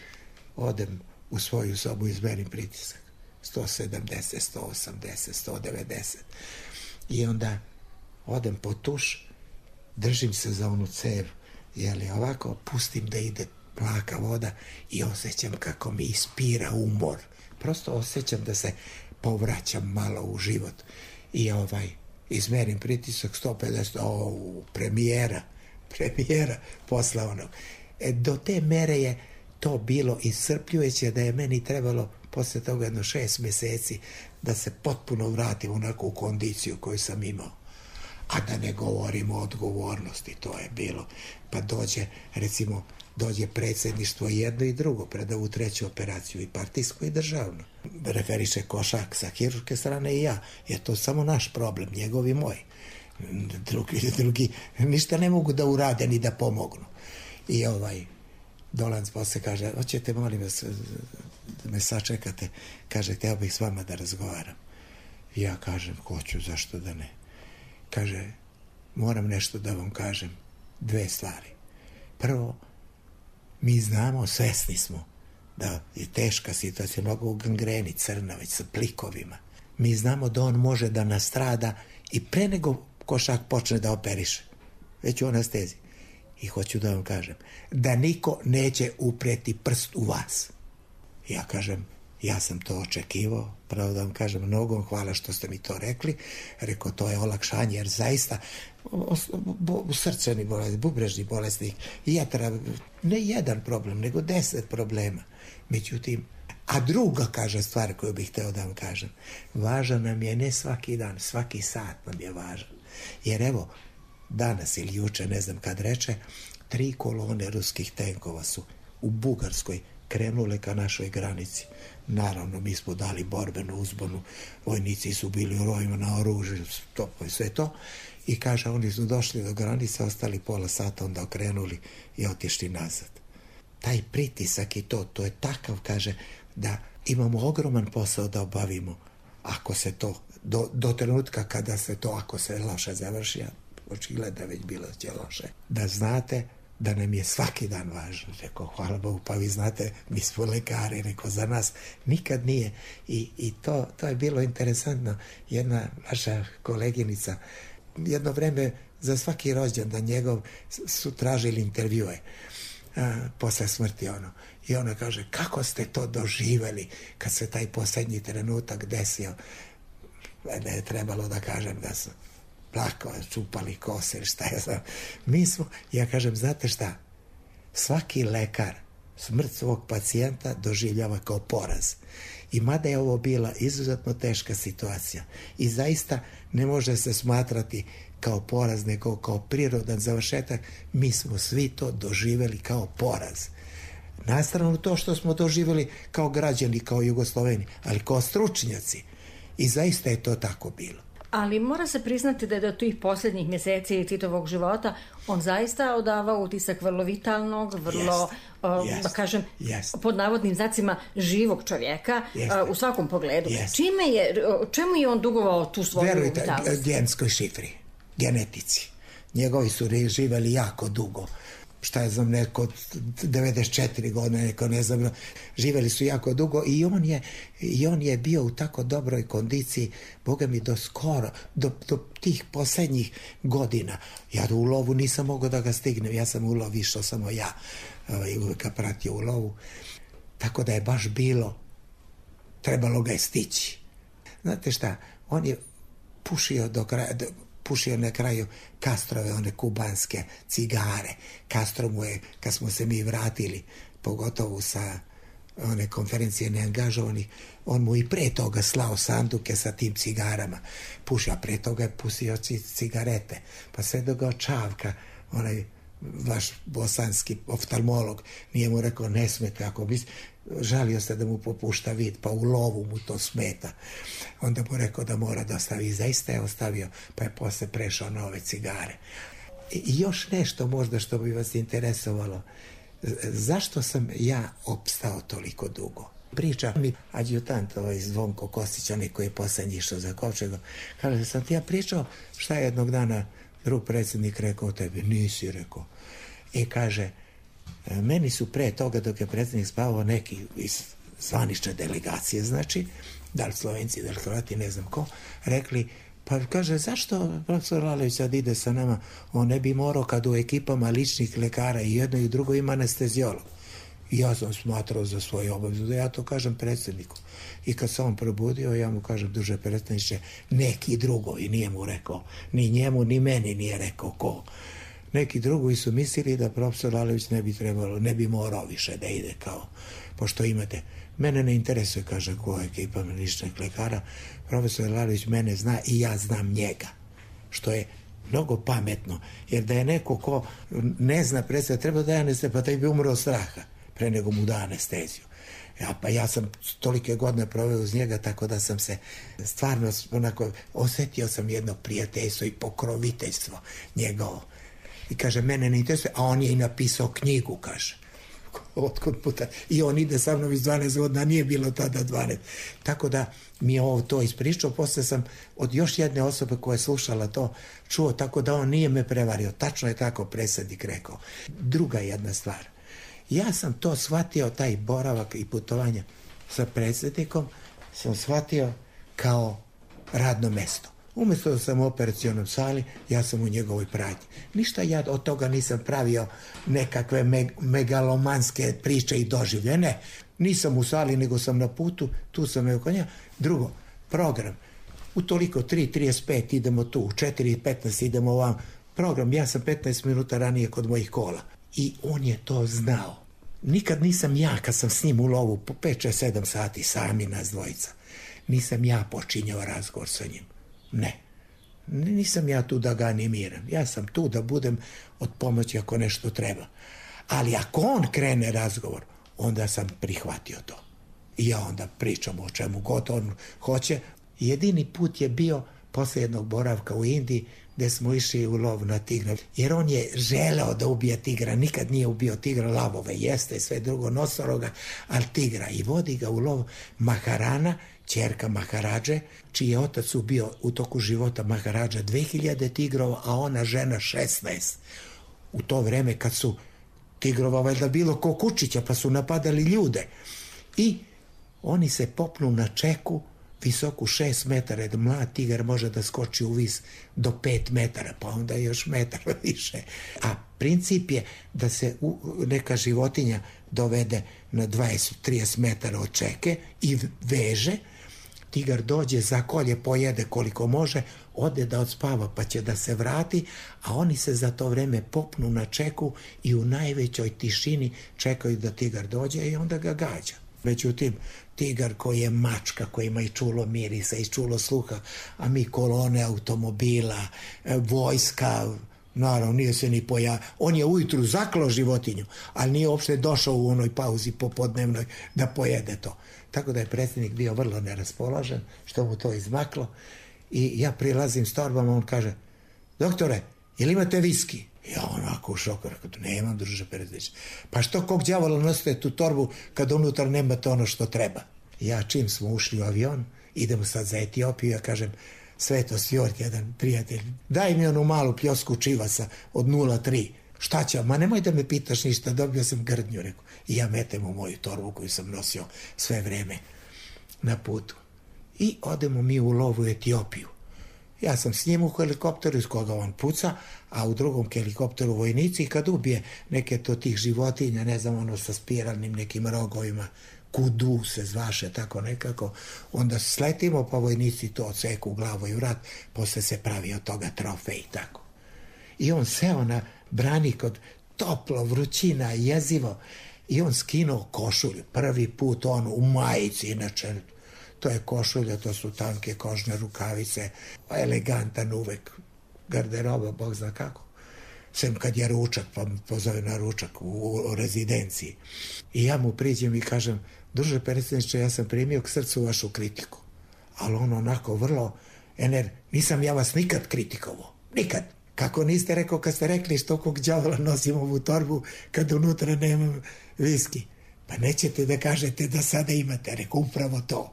Odem u svoju sobu i izmerim pritisak. sto sedamdeset, sto osamdeset, sto devedeset. I onda odem po tuš držim se za onu cev, jeli, ovako, pustim da ide plaka voda i osjećam kako mi ispira umor. Prosto osjećam da se povraćam malo u život. I ovaj, izmerim pritisak sto pedeset, o, premijera, premijera posla onog. E, do te mere je to bilo iscrpljujuće da je meni trebalo posle toga jedno šest mjeseci da se potpuno vratim u neku kondiciju koju sam imao. A da ne govorimo o odgovornosti, to je bilo. Pa dođe, recimo, dođe predsjedništvo jedno i drugo pred ovu treću operaciju, i partijsku i državnu. Referiše Košak sa kirurške strane i ja. Je to samo naš problem, njegov i moj. Drugi, drugi ništa ne mogu da urade ni da pomognu. I ovaj Dolanc posle kaže, hoćete, molim vas, da me sačekate. Kaže, htio bih s vama da razgovaram. I ja kažem, hoću, zašto da ne. Kaže, moram nešto da vam kažem. Dve stvari. Prvo, mi znamo, svesni smo da je teška situacija, mnogo u gangreni, crna već sa plikovima. Mi znamo da on može da nastrada i pre nego Košak počne da operiše. Već u anesteziji. I hoću da vam kažem, da niko neće upreti prst u vas. Ja kažem, ja sam to očekivao, pravo da vam kažem, mnogo hvala što ste mi to rekli. Rekao, to je olakšanje, jer zaista srčani bolesnik, bubrežni bolesnik, jetra, ne jedan problem, nego deset problema. Međutim, a druga, kaže, stvar koju bih hteo da vam kažem, važan nam je ne svaki dan, svaki sat nam je važan. Jer evo, danas ili juče, ne znam kad reče, tri kolone ruskih tenkova su u Bugarskoj krenule ka našoj granici. Naravno, mi smo dali borbenu uzbunu, vojnici su bili u rovima na oružju, sve to. I kaže, oni su došli do granice, ostali pola sata, onda okrenuli i otišli nazad. Taj pritisak i to, to je takav, kaže, da imamo ogroman posao da obavimo. Ako se to, do, do trenutka kada se to, ako se loše završi, očigledno je već bilo će loše. Da znate da nam je svaki dan važan. Rekao, hvala Bogu, pa vi znate, mi smo lekari, rekao, za nas nikad nije. I, i to, to je bilo interesantno. Jedna naša koleginica, jedno vreme za svaki rođendan njegov su tražili intervjue a, posle smrti ono. I ona kaže, kako ste to doživeli kad se taj posljednji trenutak desio? Ne je trebalo da kažem da su plakao, čupali kose, šta ja znam. Mi smo, ja kažem, znate šta? Svaki lekar smrt svog pacijenta doživljava kao poraz. I mada je ovo bila izuzetno teška situacija i zaista ne može se smatrati kao poraz, nego kao prirodan završetak, mi smo svi to doživjeli kao poraz. Na stranu to što smo doživjeli kao građani, kao Jugosloveni, ali kao stručnjaci. I zaista je to tako bilo. Ali mora se priznati da je do tih posljednjih mjeseci Titovog života on zaista odavao utisak vrlo vitalnog, vrlo, yes. uh, da kažem, yes. pod navodnim znacima živog čovjeka yes. uh, u svakom pogledu. Yes. Čime je, čemu je on dugovao tu svoju Verujte, vitalnost? genskoj šifri, genetici. Njegovi su živjeli jako dugo. Šta je znam, neko devedeset četiri godine, neko ne znam, živjeli su jako dugo i on je, i on je bio u tako dobroj kondiciji, Boga mi, do skoro, do, do tih posljednjih godina. Ja u lovu nisam mogao da ga stignem, ja sam u lov išao samo ja, ovaj, uvijek ga pratio u lovu. Tako da je baš bilo, trebalo ga je stići. Znate šta, on je pušio do kraja, do, pušio na kraju Castrove, one kubanske cigare. Castro mu je, kad smo se mi vratili, pogotovo sa one konferencije neangažovanih, on mu i pre toga slao sanduke sa tim cigarama. Pušio, a pre toga je pustio cigarete. Pa sve do ga Čavka, onaj vaš bosanski oftalmolog, nije mu rekao, ne smete, ako bi žalio se da mu popušta vid, pa u lovu mu to smeta. Onda mu rekao da mora da ostavi, i zaista je ostavio, pa je posle prešao na ove cigare. I još nešto možda što bi vas interesovalo, zašto sam ja opstao toliko dugo? Priča mi adjutant, ovaj Zvonko Kostić, onaj koji je poslednji išao za kovčegom, kaže, sam ti ja pričao šta je jednog dana drug predsjednik rekao o tebi? Nisi rekao. I kaže, meni su pre toga, dok je predsjednik spavao, neki iz zvanične delegacije, znači, da li Slovenci, da li Hrvati, ne znam ko, rekli, Pa kaže, zašto profesor Lalević sad ide sa nama? On ne bi morao kad u ekipama ličnih lekara i jedno i drugo ima anestezijolog. I ja sam smatrao za svoju obavezu da ja to kažem predsjedniku. I kad se on probudio, ja mu kažem, duže predsjedniče, neki drugovi, nije mu rekao, ni njemu, ni meni nije rekao ko. Neki drugovi su mislili da profesor Lalević ne bi trebalo, ne bi morao više da ide kao, pošto imate, mene ne interesuje, kaže, ko je ekipa ličnih lekara, profesor Lalević mene zna i ja znam njega, što je mnogo pametno, jer da je neko ko ne zna predstavlja, treba da je anesteziju, pa taj bi umro od straha pre nego mu da anesteziju. Ja, pa ja sam tolike godine proveo uz njega, tako da sam se stvarno onako, osjetio sam jedno prijateljstvo i pokroviteljstvo njegovo. I kaže, mene ne interesuje, a on je i napisao knjigu, kaže. Otkud puta. I on ide sa mnom iz dvanaest godina, nije bilo tada dvanaest. Tako da mi je ovo to ispričao, posle sam od još jedne osobe koja je slušala to čuo, tako da on nije me prevario. Tačno je tako predsjednik rekao. Druga jedna stvar. Ja sam to shvatio, taj boravak i putovanje sa predsjednikom, sam shvatio kao radno mesto. Umjesto da sam u operacionom sali, ja sam u njegovoj pratnji. Ništa ja od toga nisam pravio nekakve meg- megalomanske priče i doživlje. Ne, nisam u sali, nego sam na putu, tu sam je oko nja. Drugo, program. U toliko tri trideset pet idemo tu, u četiri petnaest idemo ovam. Program, ja sam petnaest minuta ranije kod mojih kola. I on je to znao. Nikad nisam ja, kad sam s njim u lovu, po pet šest sedam sati, sami nas dvojica, nisam ja počinjao razgovor sa njim. Ne. Nisam ja tu da ga animiram. Ja sam tu da budem od pomoći ako nešto treba. Ali ako on krene razgovor, onda sam prihvatio to. I ja onda pričam o čemu god on hoće. Jedini put je bio posle jednog boravka u Indiji, gde smo išli u lov na tigra. Jer on je želeo da ubije tigra. Nikad nije ubio tigra, lavove jeste, sve drugo, nosoroga, ali tigra. I vodi ga u lov Maharana, ćerka Maharadže, čiji je otac ubio u toku života Maharadža dve hiljade tigrova, a ona žena šesnaest. U to vreme kad su tigrova valjda bilo ko kučića, pa su napadali ljude. I oni se popnu na čeku visoku šest metara, jer mlad tigar može da skoči u vis do pet metara, pa onda još metar više. A princip je da se u, neka životinja dovede na dvadeset trideset metara od čeke i veže, tigar dođe, zakolje, pojede koliko može, ode da odspava, pa će da se vrati, a oni se za to vreme popnu na čeku i u najvećoj tišini čekaju da tigar dođe i onda ga gađa. Međutim, tigar koji je mačka, koji ima i čulo mirisa i čulo sluha, a mi kolone automobila, vojska, naravno nije se ni pojavio. On je ujutru zaklao životinju, ali nije uopšte došao u onoj pauzi popodnevnoj da pojede to. Tako da je predsjednik bio vrlo neraspoložen, što mu to izmaklo. I ja prilazim s torbama, on kaže, doktore, jel imate viski? Ja onako u šoku, rekao, nemam, druže predsjedniče. Pa što kog đavola nosite tu torbu kad unutar nemate ono što treba? Ja čim smo ušli u avion, idemo sad za Etiopiju, ja kažem, Sveto Stjort, jedan prijatelj, daj mi onu malu pljosku čivasa od nula tri. Šta će? Ma nemoj da me pitaš ništa, dobio sam grdnju, rekao. I ja metem u moju torbu koju sam nosio sve vreme na putu. I odemo mi u lov u Etiopiju. Ja sam s njim u helikopteru iz koga on puca, a u drugom helikopteru vojnici, i kad ubije neke to tih životinja, ne znam, ono sa spiralnim nekim rogovima, kudu se zvaše, tako nekako, onda sletimo, pa vojnici to odseku u glavu i vrat, posle se pravi od toga trofej i tako. I on seo na branik od toplo, vrućina, jezivo, i on skinuo košulju, prvi put on u majici, inače, to je košulja, to su tanke kožne rukavice, elegantan uvek, garderoba, bog zna kako. Sem kad je ručak, pa me pozove na ručak u, u rezidenciji. I ja mu priđem i kažem, druže predsjedniče, ja sam primio k srcu vašu kritiku. Ali on onako vrlo, ener, nisam ja vas nikad kritikovao, nikad. Kako niste rekao kad ste rekli što kog đavola nosim ovu torbu kad unutra nemam viski? Pa nećete da kažete da sada imate, rekao upravo to.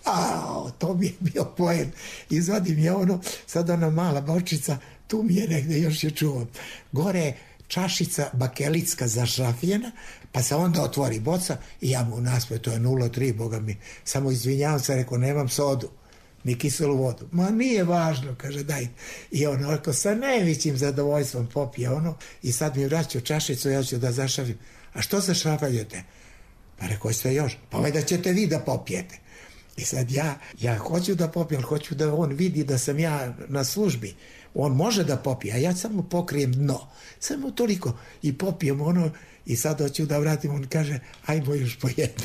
A, to mi je bio poen. Izvadim je ono, sad ona mala bočica, tu mi je negde, još je čuvam. Gore je čašica bakelitska zašrafljena, pa se onda otvori boca i ja mu naspoj, to je nula tri, boga mi, samo izvinjavam se, rekao, nemam sodu. ni kiselu vodu. Ma nije važno, kaže, daj. I on onako sa najvećim zadovoljstvom popije ono i sad mi vraća čašicu, ja ću da zašavim. A što se šavaljete? Pa rekao ste još, pa ovaj da ćete vi da popijete. I sad ja, ja hoću da popijem, hoću da on vidi da sam ja na službi. On može da popije, a ja samo pokrijem dno. Samo toliko. I popijem ono i sad hoću da vratim, on kaže, ajmo još po jedno.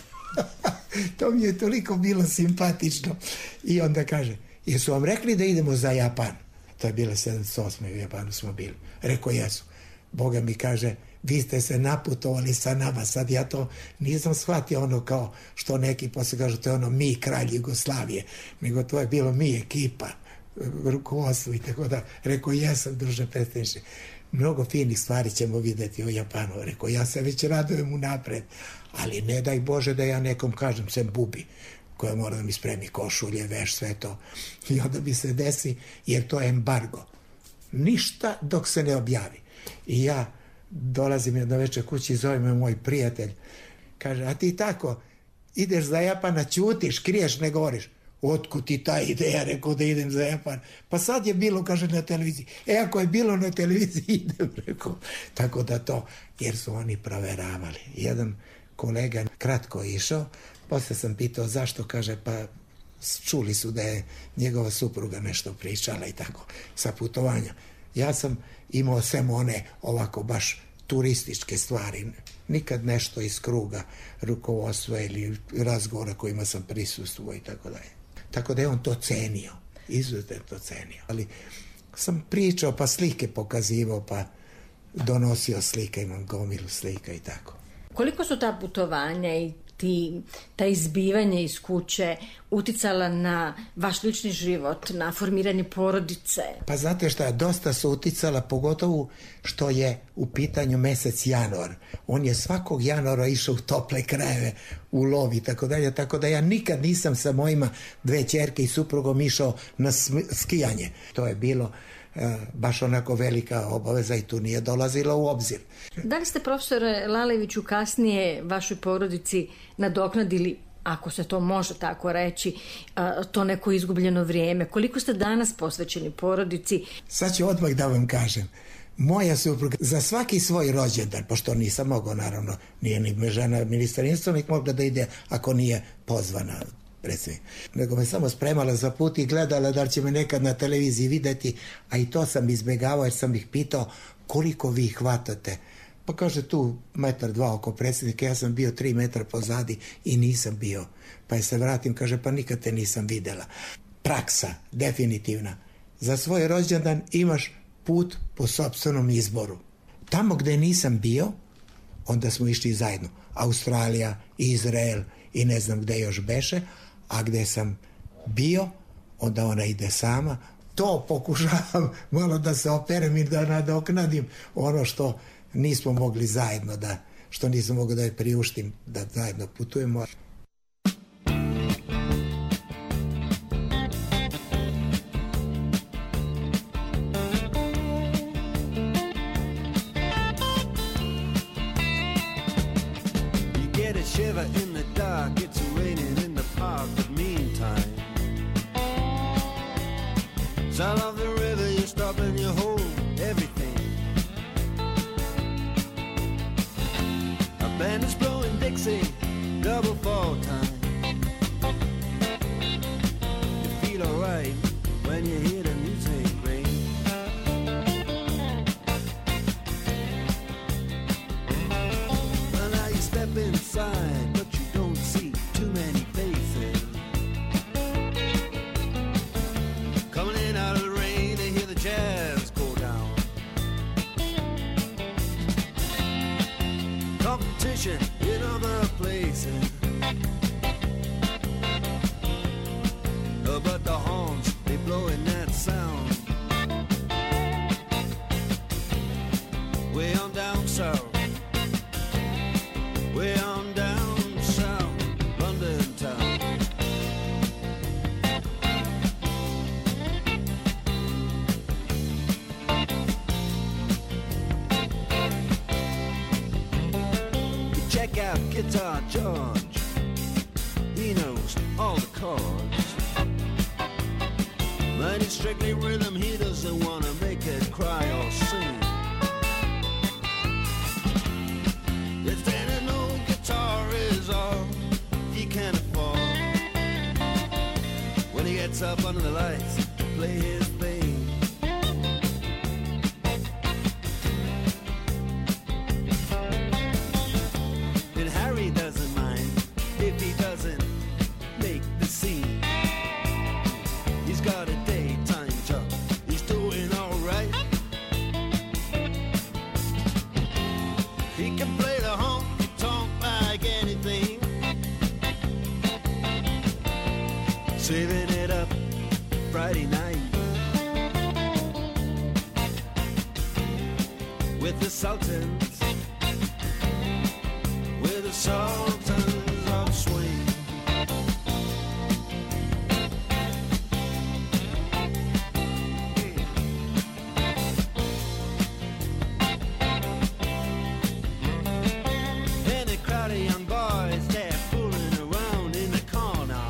To mi je toliko bilo simpatično. I onda kaže, jesu vam rekli da idemo za Japan? To je bilo sedamdeset osme u Japanu smo bili. Rekao, jesu. Boga mi kaže, vi ste se naputovali sa nama, sad ja to nisam shvatio ono kao što neki posle kažu, to je ono mi, kralj Jugoslavije, nego to je bilo mi, ekipa, rukovodstvo i tako da. Rekao, jesam, druže predsjedniče, mnogo finih stvari ćemo vidjeti u Japanu. Rekao, ja se već radujem unapred, ali ne daj Bože da ja nekom kažem, sem bubi, koja mora da mi spremi košulje, veš, sve to. I onda bi se desi, jer to je embargo. Ništa dok se ne objavi. I ja dolazim jedno večer kući i zove me moj prijatelj. Kaže, a ti tako, ideš za Japana, ćutiš, kriješ, ne govoriš. Otkud ti ta ideja, rekao da idem za Japan? Pa sad je bilo, kaže, na televiziji. E, ako je bilo na televiziji, idem, rekao. Tako da to, jer su oni proveravali. Jedan kolega kratko išao, posle sam pitao zašto, kaže, pa čuli su da je njegova supruga nešto pričala i tako, sa putovanja. Ja sam imao samo one ovako baš turističke stvari, nikad nešto iz kruga rukovodstva ili razgovora kojima sam prisustvovao i tako dalje. Tako da je on to cenio, izuzetno cenio. Ali sam pričao, pa slike pokazivao, pa donosio slike, imam gomilu slika i tako. Koliko su ta putovanja i ti, ta izbivanje iz kuće uticala na vaš lični život, na formiranje porodice? Pa znate šta, dosta su uticala, pogotovo što je u pitanju mesec januar. On je svakog januara išao u tople krajeve, u lov i tako dalje, tako da ja nikad nisam sa mojima dve ćerke i suprugom išao na skijanje. To je bilo e, baš onako velika obaveza i tu nije dolazila u obzir. Da li ste, profesore Laleviću, kasnije vašoj porodici nadoknadili, ako se to može tako reći, to neko izgubljeno vrijeme? Koliko ste danas posvećeni porodici? Sad ću odmah da vam kažem. Moja supruga za svaki svoj rođendan, pošto nisam mogao, naravno, nije ni me žena ministar instrument mogla da ide ako nije pozvana, predsjednik. Nego me samo spremala za put i gledala da li će me nekad na televiziji videti, a i to sam izbjegavao jer sam ih pitao koliko vi hvatate. Pa kaže tu metar dva oko predsjednika, ja sam bio tri metra pozadi i nisam bio. Pa je se vratim, kaže, pa nikad te nisam videla. Praksa, definitivna. Za svoj rođendan imaš put po sopstvenom izboru. Tamo gde nisam bio, onda smo išli zajedno. Australija, Izrael i ne znam gde još beše, a gde sam bio, onda ona ide sama. To pokušavam malo da se operem i da nadoknadim ono što nismo mogli zajedno da, što nisam mogao da je priuštim da zajedno putujemo. Sound of the river, you stop and you hold everything. A band is blowing Dixie, double fall time. You feel alright when you hear the music ring. Well, now you step inside, but you don't see too many faces. Coming in out of the rain, they hear the jazz go down. Competition in other places, oh, but the horns, they blowing that sound. Way on down south, way on down south, London town. Check out Guitar George, he knows all the chords. It's strictly rhythm, he doesn't wanna make it cry or sing. If then an old guitar is all he can afford, when he gets up under the lights to play his thing, and Harry doesn't mind if he doesn't make the scene. He's got a daytime job, he's doing alright. He can play the honky-tonk like anything, saving it up Friday night with the Sultans, with the Sultans of Swing. And a crowd of young boys, they're fooling around in the corner,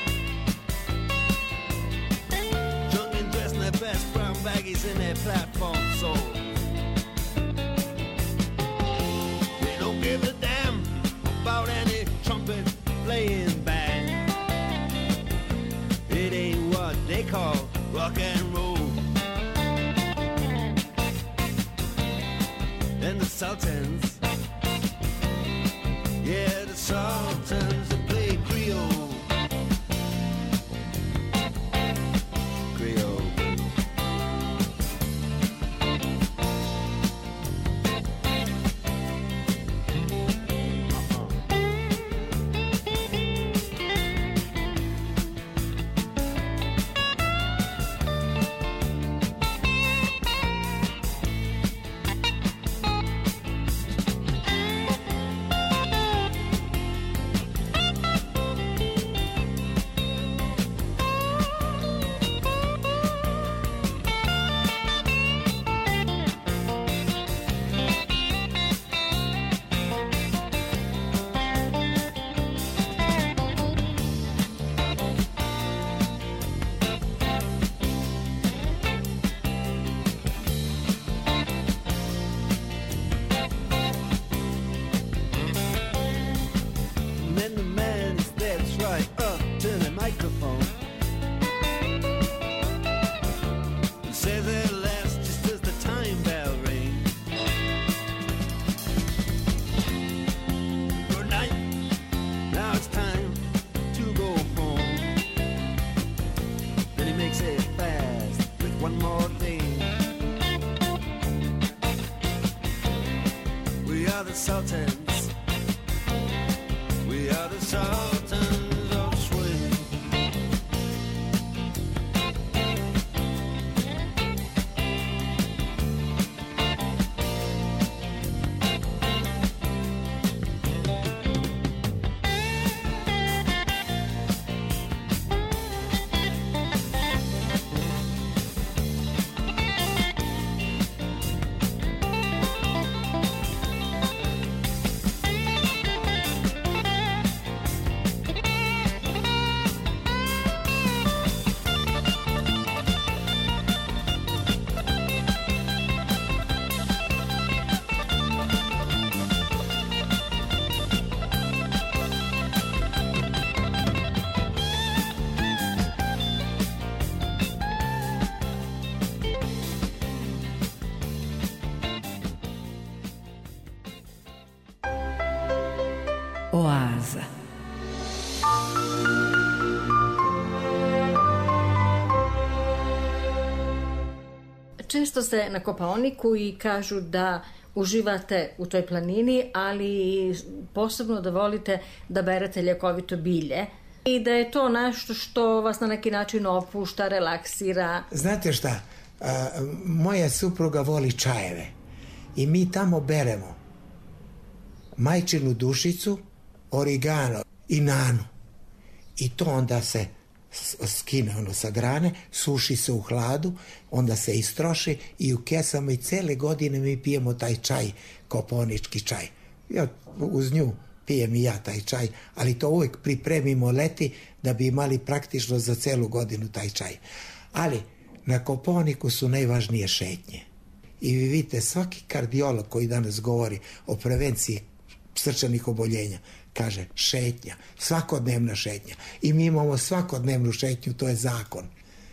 drunk and dressed in their best brown baggies in their platform soles. They don't give a damn about any trumpet playing band. It ain't what they call rock and roll. And the Sultans, yeah, the Sultans that play Creole. Creole. And then the man steps right up to the microphone and says at last, just as the time bell rings, good night, now it's time to go home. Then he makes it fast with one more thing. We are the Sultans, we are the Sultans of Swing. Oaza. Često ste na Kopaoniku i kažu da uživate u toj planini, ali posebno da volite da berete ljekovito bilje i da je to nešto što vas na neki način opušta, relaksira. Znate šta, a, moja supruga voli čajeve i mi tamo beremo majčinu dušicu, origano i nanu i to onda se skine ono sa grane, suši se u hladu, onda se istroši i u kesama i cele godine mi pijemo taj čaj, kopaonički čaj. Ja uz nju pijem i ja taj čaj, ali to uvijek pripremimo leti da bi imali praktično za celu godinu taj čaj. Ali Na Kopaoniku su najvažnije šetnje. I vi vidite, svaki kardiolog koji danas govori o prevenciji srčanih oboljenja, kaže šetnja, svakodnevna šetnja. I mi imamo svakodnevnu šetnju, to je zakon.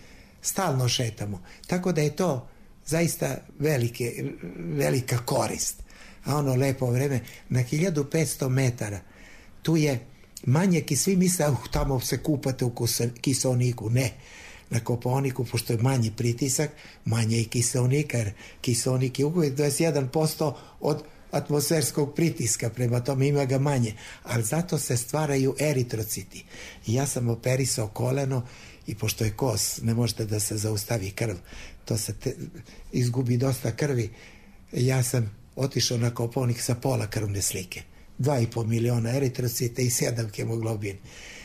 Stalno šetamo. Tako da je to zaista velike, velika korist. A ono lepo vreme, na hiljadu petsto metara, tu je manje, ki svi misle, uh, tamo se kupate u kiseoniku. Ne. Na Kopaoniku, pošto je manji pritisak, manje i kiseonika, jer kiseonik je uvijek dvadeset jedan posto od atmosferskog pritiska, prema tome ima ga manje, ali zato se stvaraju eritrociti. I ja sam operisao koleno i pošto je kos, ne možete da se zaustavi krv, to se te, izgubi dosta krvi, ja sam otišao na Kopaonik sa pola krvne slike. Dva i pol miliona eritrocita i sedam hemoglobin.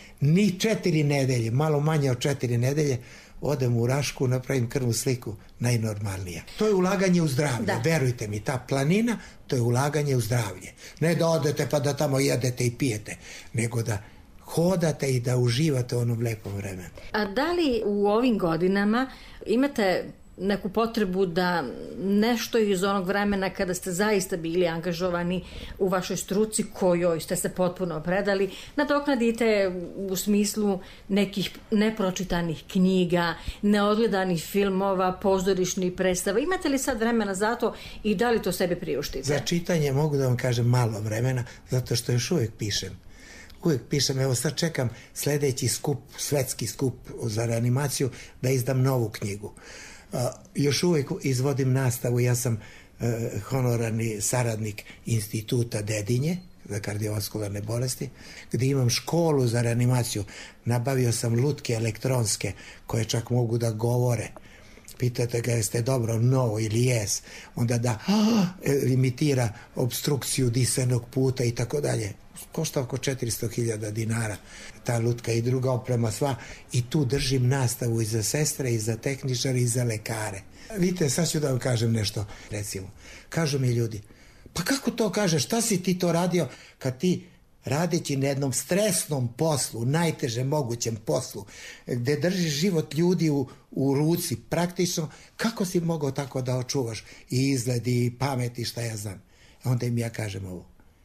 Ni četiri nedelje, malo manje od četiri nedelje, odem u Rašku, napravim krvnu sliku, najnormalnija. To je ulaganje u zdravlje, da. Verujte mi, ta planina, to je ulaganje u zdravlje. Ne da odete pa da tamo jedete i pijete, nego da hodate i da uživate u onom lepom vremenu. A da li u ovim godinama imate neku potrebu da nešto iz onog vremena kada ste zaista bili angažovani u vašoj struci kojoj ste se potpuno predali, nadoknadite u smislu nekih nepročitanih knjiga, neodgledanih filmova, pozorišnih predstava? Imate li sad vremena za to i da li to sebi priuštite? Za čitanje mogu da vam kažem malo vremena, zato što još uvijek pišem. Uvijek pišem, evo sad čekam sljedeći skup, svetski skup za reanimaciju, da izdam novu knjigu. Uh, još uvijek izvodim nastavu, ja sam uh, honorarni saradnik instituta Dedinje za kardiovaskularne bolesti, gdje imam školu za reanimaciju. Nabavio sam lutke elektronske koje čak mogu da govore. Pitate ga jeste dobro, no ili jes, onda da ah, imitira obstrukciju disenog puta i tako dalje. Košta oko četiristo hiljada dinara ta lutka i druga oprema sva, i tu držim nastavu i za sestre i za tehničare i za lekare. Vidite, sad ću da vam kažem nešto. Recimo, kažu mi ljudi, pa kako to kažeš, šta si ti to radio kad ti radeći na jednom stresnom poslu, najtežem mogućem poslu, gde držiš život ljudi u, u ruci, praktično, kako si mogao tako da očuvaš i izgled i pamet i šta ja znam. Onda im ja kažem ovo.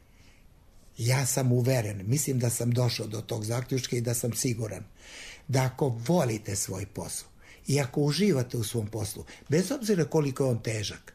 Ja sam uveren, mislim da sam došao do tog zaključka i da sam siguran da ako volite svoj posao i ako uživate u svom poslu, bez obzira koliko je on težak,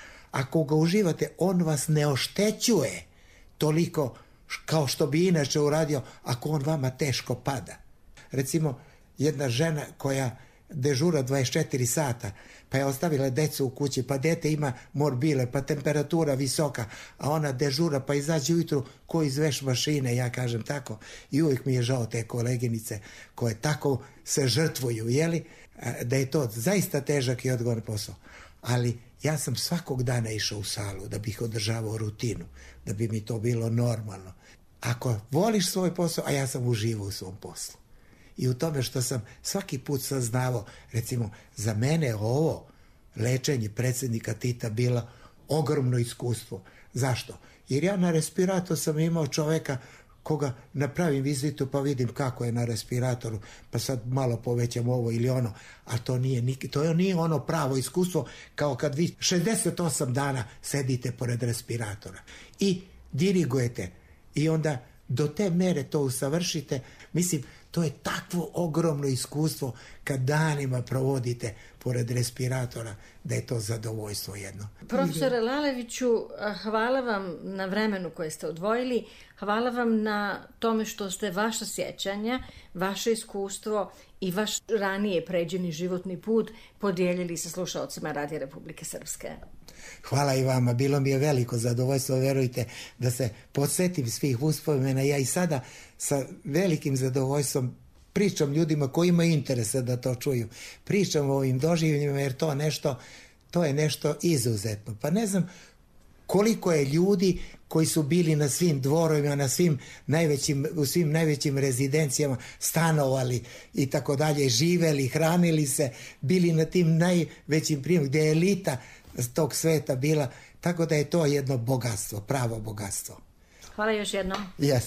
ako ga uživate, on vas ne oštećuje toliko kao što bi inače uradio ako on vama teško pada. Recimo, jedna žena koja dežura dvadeset četiri sata, pa je ostavila decu u kući, pa dete ima morbile, pa temperatura visoka, a ona dežura, pa izađe ujutru ko iz veš mašine, ja kažem tako. I uvijek mi je žao te koleginice koje tako se žrtvuju, jeli, da je to zaista težak i odgovoran posao. Ali ja sam svakog dana išao u salu da bih održavao rutinu, da bi mi to bilo normalno. Ako voliš svoj posao, a ja sam uživao u svom poslu. I u tome što sam svaki put saznavao, recimo, za mene ovo lečenje predsjednika Tita bilo ogromno iskustvo. Zašto? Jer ja na respiratoru sam imao čoveka koga napravim vizitu pa vidim kako je na respiratoru, pa sad malo povećam ovo ili ono, a to nije, to nije ono pravo iskustvo kao kad vi šezdeset osam dana sedite pored respiratora i dirigujete i onda do te mere to usavršite. Mislim, to je takvo ogromno iskustvo kad danima provodite pored respiratora, da je to zadovoljstvo jedno. Profesore Laleviću, hvala vam na vremenu koje ste odvojili, hvala vam na tome što ste vaša sjećanja, vaše iskustvo i vaš ranije pređeni životni put podijelili sa slušalcima Radija Republike Srpske. Hvala i vama, bilo mi je veliko zadovoljstvo, verujte, da se podsjetim svih uspomena. Ja i sada sa velikim zadovoljstvom pričam ljudima koji imaju interesa da to čuju. Pričam o ovim doživljima jer to nešto, to je nešto izuzetno. Pa ne znam koliko je ljudi koji su bili na svim dvorovima, na svim najvećim, u svim najvećim rezidencijama, stanovali i tako dalje, živeli, hranili se, bili na tim najvećim primjerima gdje je elita tog sveta bila, tako da je to jedno bogatstvo, pravo bogatstvo. Hvala još jednom. Yes.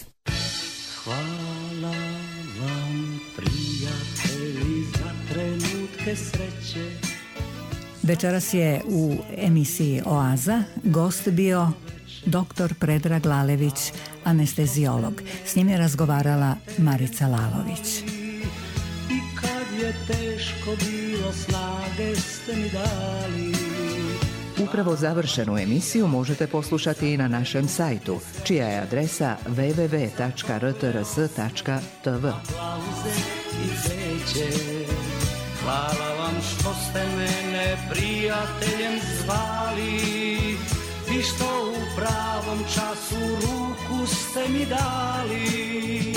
Hvala vam, prijatelji, za trenutke sreće. Večeras je u emisiji Oaza gost bio doktor Predrag Lalević, anestezijolog. S njim je razgovarala Marica Lalović. I kad je teško bilo, snage ste mi dali. Upravo završenu emisiju možete poslušati i na našem sajtu, čija je adresa w w w tačka r t r s tačka t v. Hvala vam što ste mene prijateljem zvali i što u pravom času ruku ste mi dali.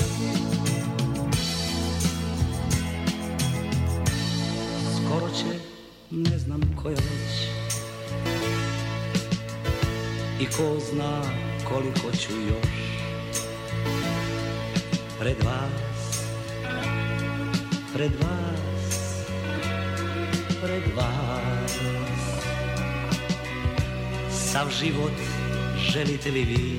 Skoro će, ne znam koja već, i ko zna koliko ću još pred vas, pred vas, pred vas. Sav život želite li vi,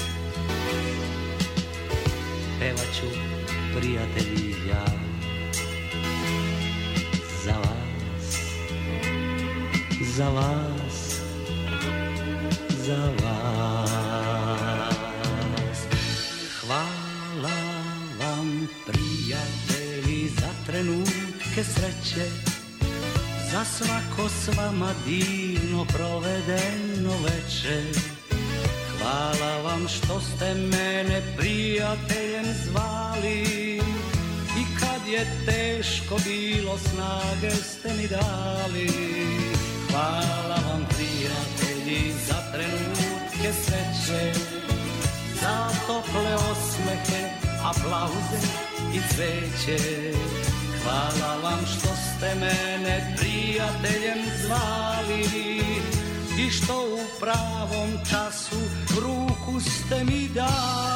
pevat ću, prijatelji, ja za vas, za vas, za vas. Hvala vam, prijatelji, za trenutke sreće, za svako s vama divno provedeno večer. Hvala vam što ste mene prijateljem zvali i kad je teško bilo, snage ste mi dali. Hvala vam, prijatelji, za trenutke sreće, za tople osmehe, aplauze i cveće. Hvala vam što ste mene prijateljem zvali i što u pravom času ruku ste mi dali.